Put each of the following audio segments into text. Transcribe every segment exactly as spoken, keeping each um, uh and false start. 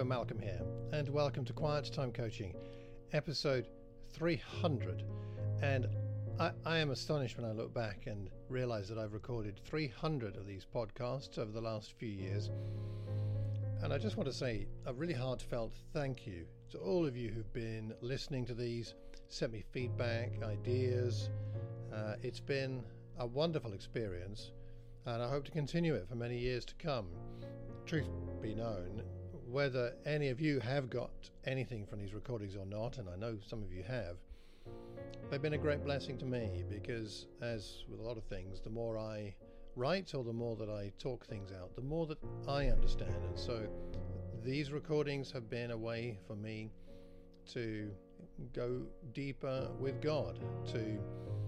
Malcolm here, and welcome to Quiet Time Coaching, episode three hundred. And I, I am astonished when I look back and realize that I've recorded three hundred of these podcasts over the last few years. And I just want to say a really heartfelt thank you to all of you who've been listening to these, sent me feedback, ideas. Uh, it's been a wonderful experience, and I hope to continue it for many years to come. Truth be known, whether any of you have got anything from these recordings or not, and I know some of you have, they've been a great blessing to me because, as with a lot of things, the more I write or the more that I talk things out, the more that I understand. And so these recordings have been a way for me to go deeper with God, to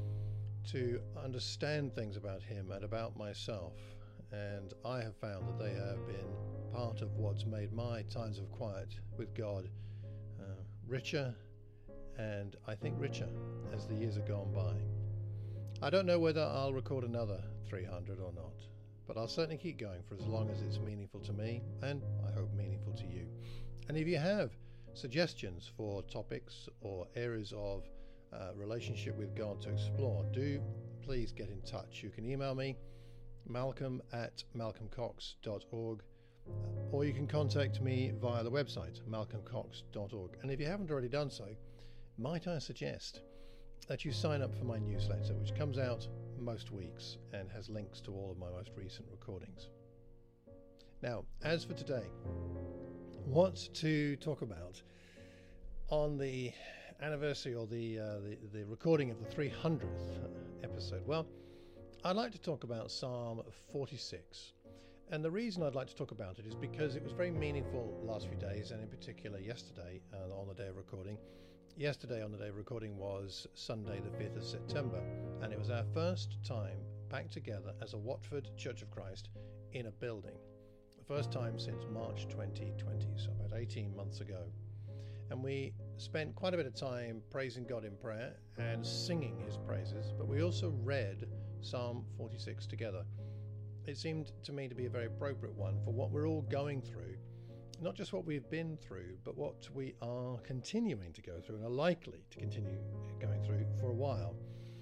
to understand things about Him and about myself. And I have found that they have been part of what's made my times of quiet with God uh, richer, and I think richer as the years have gone by. I don't know whether I'll record another three hundred or not, but I'll certainly keep going for as long as it's meaningful to me, and I hope meaningful to you. And if you have suggestions for topics or areas of uh, relationship with God to explore, do please get in touch. You can email me, malcolm at malcolm cox dot org, or you can contact me via the website malcolm cox dot org. And if you haven't already done so, might I suggest that you sign up for my newsletter, which comes out most weeks and has links to all of my most recent recordings. Now, as for today, what to talk about on the anniversary or the, uh, the the recording of the three hundredth episode? Well, I'd like to talk about Psalm forty-six. And the reason I'd like to talk about it is because it was very meaningful the last few days, and in particular yesterday uh, on the day of recording. Yesterday on the day of recording was Sunday the fifth of September, and it was our first time back together as a Watford Church of Christ in a building. The first time since March twenty twenty, so about eighteen months ago. And we spent quite a bit of time praising God in prayer and singing His praises, but we also read Psalm forty-six together. It seemed to me to be a very appropriate one for what we're all going through, not just what we've been through, but what we are continuing to go through and are likely to continue going through for a while.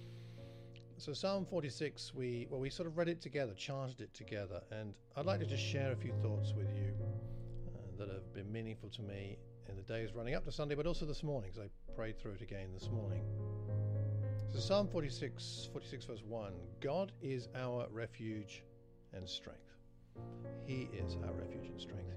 So Psalm forty-six, we well, we sort of read it together, charted it together, and I'd like to just share a few thoughts with you uh, that have been meaningful to me in the days running up to Sunday, but also this morning, because I prayed through it again this morning. So Psalm forty-six, forty-six verse one, God is our refuge and strength. He is our refuge and strength.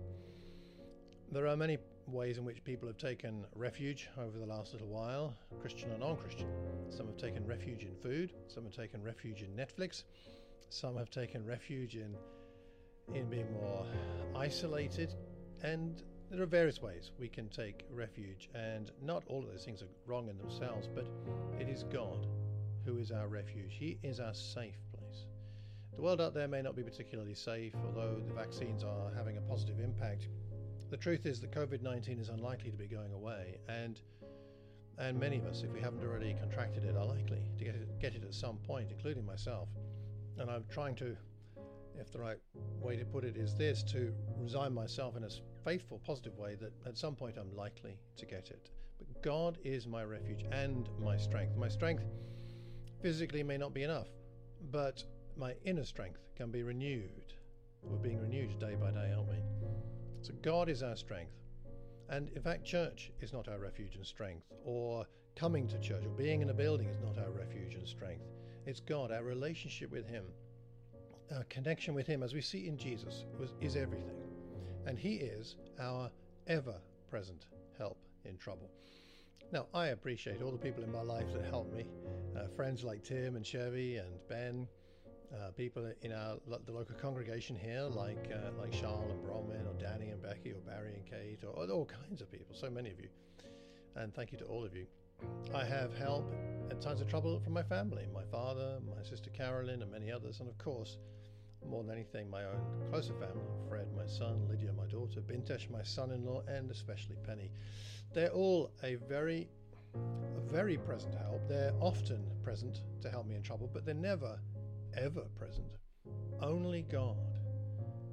There are many ways in which people have taken refuge over the last little while, Christian and non-Christian. Some have taken refuge in food, some have taken refuge in Netflix, some have taken refuge in in being more isolated, and there are various ways we can take refuge, and not all of those things are wrong in themselves, but it is God who is our refuge. He is our safe place. The world out there may not be particularly safe, although the vaccines are having a positive impact. The truth is that covid nineteen is unlikely to be going away, and and many of us, if we haven't already contracted it, are likely to get it, get it at some point, including myself. And I'm trying to, if the right way to put it is this, to resign myself in a faithful, positive way that at some point I'm likely to get it. But God is my refuge and my strength. My strength physically may not be enough, but my inner strength can be renewed. We're being renewed day by day, aren't we? So God is our strength. And in fact, church is not our refuge and strength, or coming to church or being in a building is not our refuge and strength. It's God, our relationship with Him, our connection with Him, as we see in Jesus, was, is everything. And He is our ever-present help in trouble. Now, I appreciate all the people in my life that help me, uh, friends like Tim and Chevy and Ben, uh, people in our the local congregation here like uh, like Charles and Bronwyn, or Danny and Becky, or Barry and Kate, or, or all kinds of people, so many of you. And thank you to all of you. I have help at times of trouble from my family, my father, my sister Carolyn, and many others, and of course, more than anything, my own closer family, Fred, my son, Lydia, my daughter, Bintesh, my son-in-law, and especially Penny. They're all a very, a very present help. They're often present to help me in trouble, but they're never, ever present. Only God is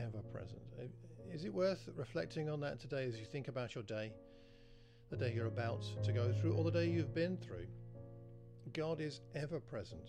ever present. Is it worth reflecting on that today as you think about your day, the day you're about to go through, or the day you've been through? God is ever present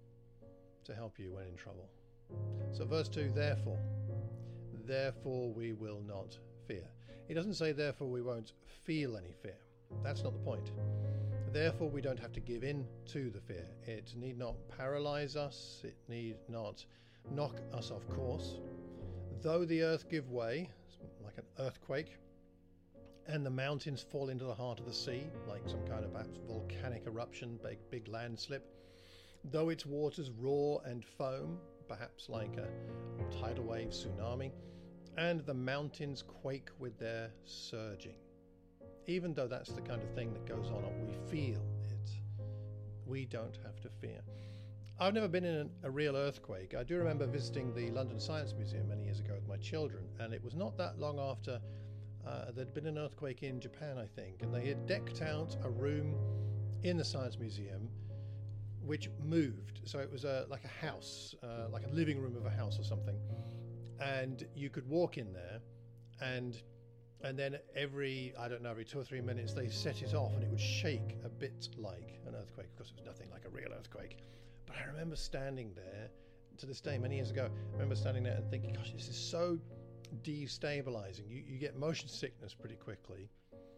to help you when in trouble. So verse two, therefore, therefore we will not fear. He doesn't say therefore we won't feel any fear. That's not the point. Therefore we don't have to give in to the fear. It need not paralyze us. It need not knock us off course. Though the earth give way, like an earthquake, and the mountains fall into the heart of the sea, like some kind of perhaps volcanic eruption, big, big landslip, though its waters roar and foam, perhaps like a tidal wave tsunami, and the mountains quake with their surging. Even though that's the kind of thing that goes on, we feel it. We don't have to fear. I've never been in a real earthquake. I do remember visiting the London Science Museum many years ago with my children, and it was not that long after uh, there'd been an earthquake in Japan, I think, and they had decked out a room in the Science Museum which moved. So it was a, like a house, uh, like a living room of a house or something, and you could walk in there, and and then every, I don't know, every two or three minutes they set it off and it would shake a bit like an earthquake. Of course, it was nothing like a real earthquake. But I remember standing there, to this day, many years ago, I remember standing there and thinking, gosh, this is so destabilizing. You, you get motion sickness pretty quickly,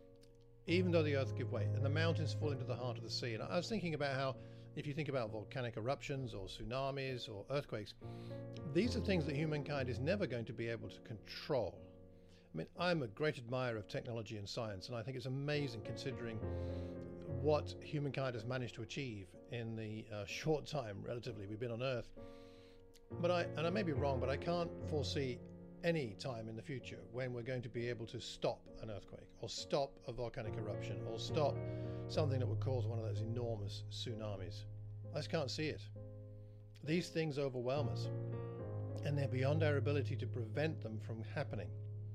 even though the earth give way and the mountains fall into the heart of the sea. And I was thinking about how, if you think about volcanic eruptions or tsunamis or earthquakes, these are things that humankind is never going to be able to control. I mean, I'm a great admirer of technology and science, and I think it's amazing considering what humankind has managed to achieve in the uh, short time, relatively, we've been on Earth. But I, and I may be wrong, but I can't foresee any time in the future when we're going to be able to stop an earthquake or stop a volcanic eruption or stop something that would cause one of those enormous tsunamis. I just can't see it. These things overwhelm us, and they're beyond our ability to prevent them from happening.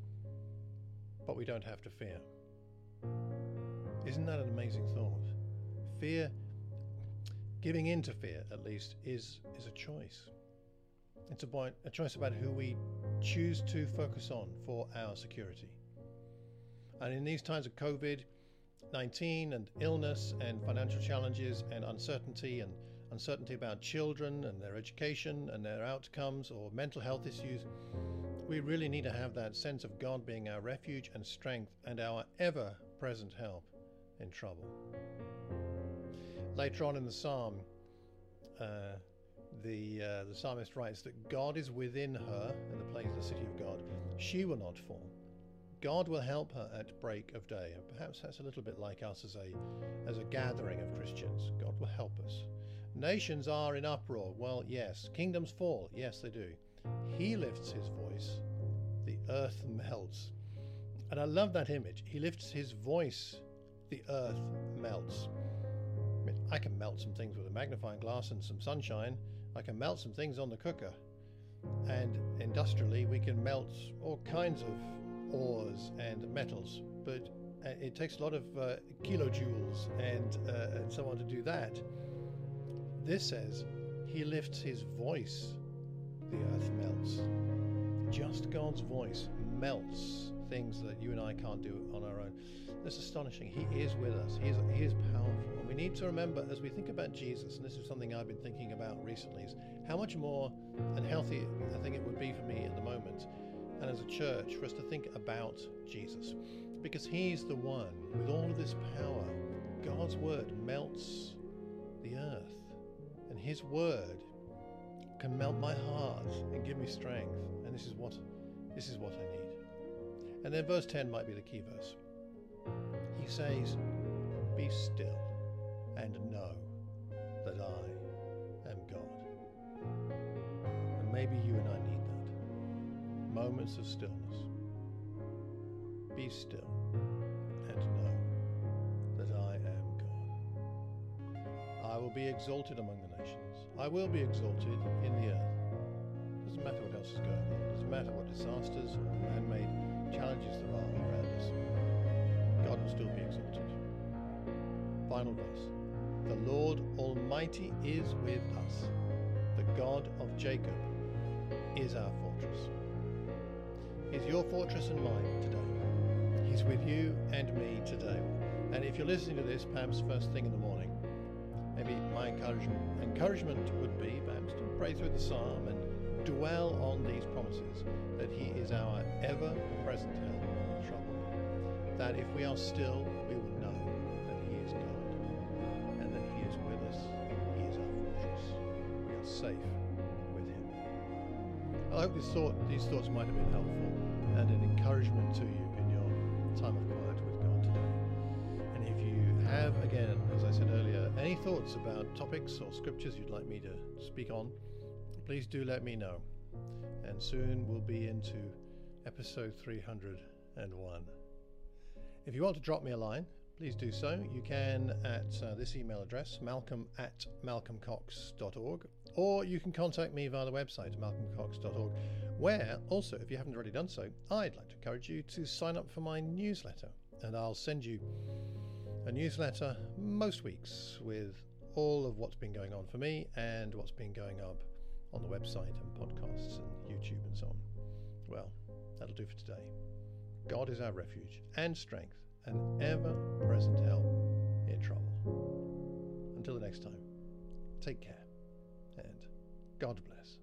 But we don't have to fear. Isn't that an amazing thought? Fear, giving in to fear at least, is is a choice. It's a, point, a choice about who we choose to focus on for our security. And in these times of COVID nineteen and illness and financial challenges and uncertainty and uncertainty about children and their education and their outcomes or mental health issues, we really need to have that sense of God being our refuge and strength and our ever-present help in trouble. Later on in the psalm, uh, the uh, the psalmist writes that God is within her in the place of the city of God. She will not fall. God will help her at break of day. And perhaps that's a little bit like us as a as a gathering of Christians. God will help us. Nations are in uproar. Well, yes. Kingdoms fall. Yes, they do. He lifts his voice. The earth melts. And I love that image. He lifts his voice. The earth melts. I mean, I can melt some things with a magnifying glass and some sunshine. I can melt some things on the cooker. And industrially, we can melt all kinds of ores and metals. But it takes a lot of uh, kilojoules and, uh, and so on to do that. This says, he lifts his voice. The earth melts. Just God's voice melts things that you and I can't do on our own. That's astonishing. He is with us. He is, he is powerful. And we need to remember as we think about Jesus, and this is something I've been thinking about recently, is how much more and healthy I think it would be for me at the moment and as a church for us to think about Jesus. Because he's the one with all of this power. God's word melts the earth. And his word can melt my heart and give me strength. And this is what this is what I need. And then verse ten might be the key verse. He says, be still and know that I am God. And maybe you and I need that. Moments of stillness. Be still and know that I am God. I will be exalted among the nations. I will be exalted in the earth. Doesn't matter what else is going on. Doesn't matter what disasters or man-made challenges there are around us. God will still be exalted. Final verse. The Lord Almighty is with us. The God of Jacob is our fortress. your fortress and mine today. He's with you and me today. And if you're listening to this, perhaps first thing in the morning, maybe my encouragement, encouragement would be perhaps to pray through the psalm and dwell on these promises, that He is our ever-present help in trouble. That if we are still, we will know that He is God, and that He is with us. He is our fortress. We are safe with Him. I hope this thought, these thoughts might have been helpful and an encouragement to you in your time of quiet with God today. And if you have, again, as I said earlier, any thoughts about topics or scriptures you'd like me to speak on, please do let me know. And soon we'll be into episode three hundred one. If you want to drop me a line, please do so. You can at uh, this email address, malcolm at malcolm cox dot org, or you can contact me via the website, malcolm cox dot org, where also, if you haven't already done so, I'd like to encourage you to sign up for my newsletter. And I'll send you a newsletter most weeks with all of what's been going on for me and what's been going up on the website and podcasts and YouTube and so on. Well, that'll do for today. God is our refuge and strength, an ever-present help in trouble. Until the next time, take care and God bless.